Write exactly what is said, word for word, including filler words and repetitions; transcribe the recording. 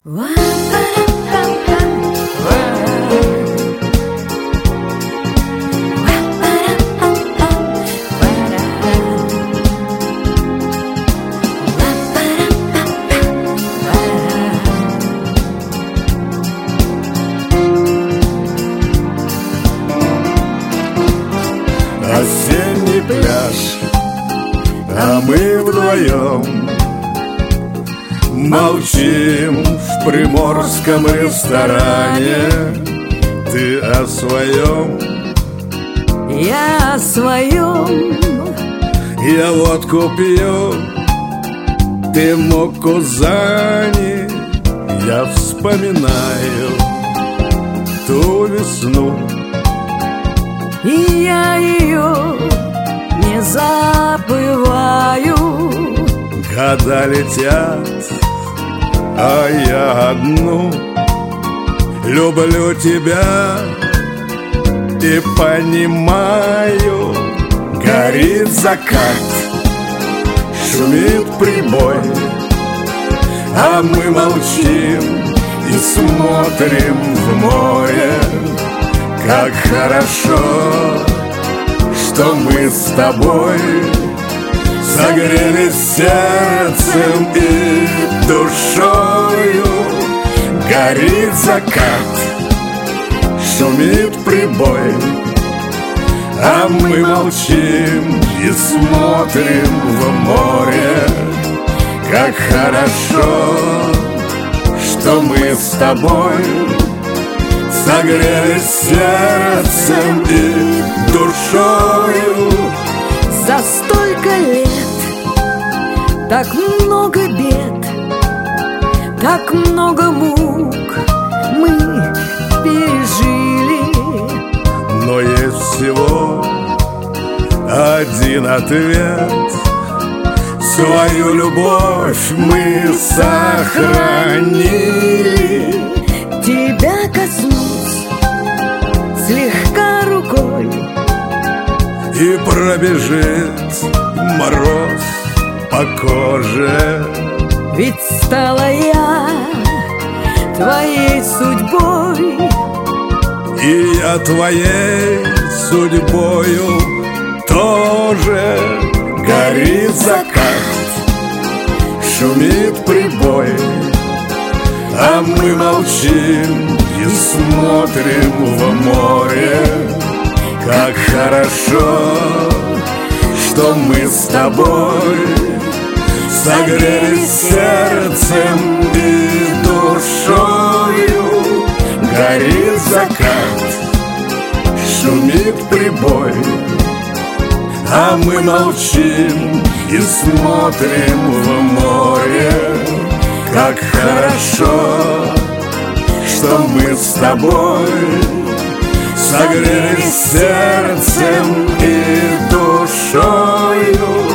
Осенний пляж, а мы вдвоем молчим в приморском ресторане. Ты о своем, я о своем. я водку пью, ты мокузани. Я вспоминаю ту весну, и я ее не забываю. года летят, а я одну люблю тебя и понимаю. Горит закат, шумит прибой, а мы молчим и смотрим в море. Как хорошо, что мы с тобой согрелись сердцем и душою. Горит закат, шумит прибой, а мы молчим и смотрим в море. Как хорошо, что мы с тобой согрелись сердцем и душою. За столько лет так много бед, так много мук мы пережили. Но есть всего один ответ: свою любовь мы сохранили. Тебя коснусь слегка рукой, и пробежит мороз по коже. ведь стала я твоей судьбой, и я твоей судьбою тоже. Горит закат, шумит прибой, а мы молчим и смотрим в море. Как хорошо, что мы с тобой согрелись сердцем и душою. Горит закат, шумит прибой, а мы молчим и смотрим в море. Как хорошо, что мы с тобой согрелись сердцем и душою.